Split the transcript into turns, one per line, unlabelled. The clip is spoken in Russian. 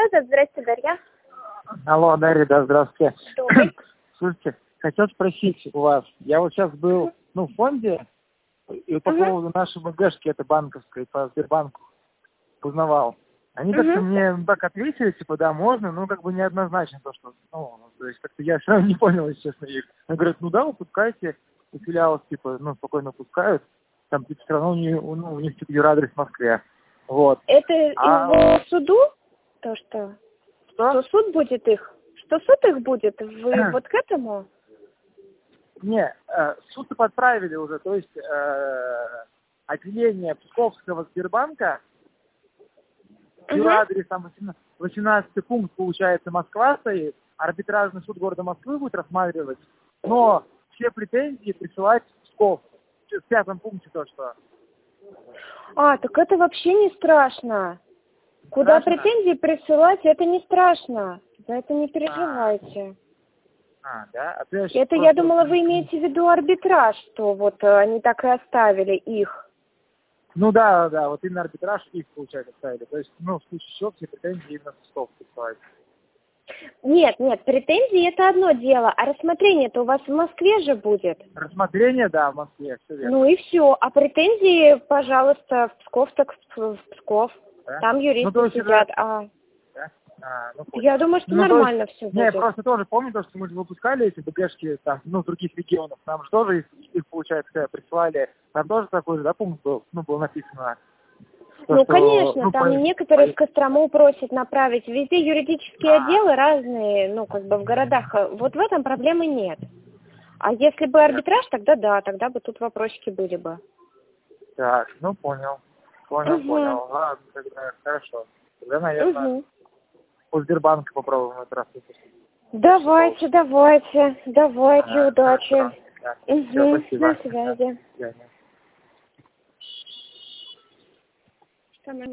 рассказывает. Здрасте, Дарья.
Алло, Дарья, да, здравствуйте.
Добрый.
Слушайте, хотел спросить у вас. Я вот сейчас был, в фонде, и по поводу нашей МГшки, это банковской, по Сбербанку, узнавал. Они как-то мне так ответили, типа, да, можно, но как бы неоднозначно то, что, то есть как-то я сразу не понял, если честно, их. Они говорят, да, выпускайте, и филиалов, типа, спокойно пускают, там, типа, все равно у них, типа, юрадрес в Москве. Вот.
Это из суду? То, что? Что суд будет их? Что суд их будет? Вы вот к этому?
Не, суд подправили уже, то есть отделение Псковского Сбербанка, юрадрес, там 18 пункт, получается, Москва стоит, арбитражный суд города Москвы будет рассматривать, но все претензии присылать в Псков, в 5 пункте то, что.
Так это вообще не страшно. Куда претензии присылать, это не страшно. За это не переживайте.
Да?
Это, я думала, вы имеете в виду арбитраж, что вот они так и оставили их.
Да, вот именно арбитраж их, получается, оставили. То есть, в случае чего все претензии именно в Псков присылать.
Нет, претензии это одно дело, а рассмотрение-то у вас в Москве же будет.
Рассмотрение, да, в Москве, все верно.
Ну и все, а претензии, пожалуйста, в Псков, так в Псков. Да? Там юристы сидят, я думаю, что нормально все будет.
Не, я просто тоже помню, что мы же выпускали эти БГшки там, в других регионах. Нам же тоже их получается, когда присылали, там тоже такой же, пункт был, было написано.
Конечно, там некоторые в Кострому просят направить. Везде юридические отделы разные, в городах. Вот в этом проблемы нет. А если бы арбитраж, тогда да, тогда бы тут вопросики были бы.
Так, понял. Понял. Ладно, тогда хорошо. Тогда, наверное, у Сбербанка попробуем этот раз выпустить.
Давайте, удачи.
Да. Все, спасибо.
На связи.
До свидания.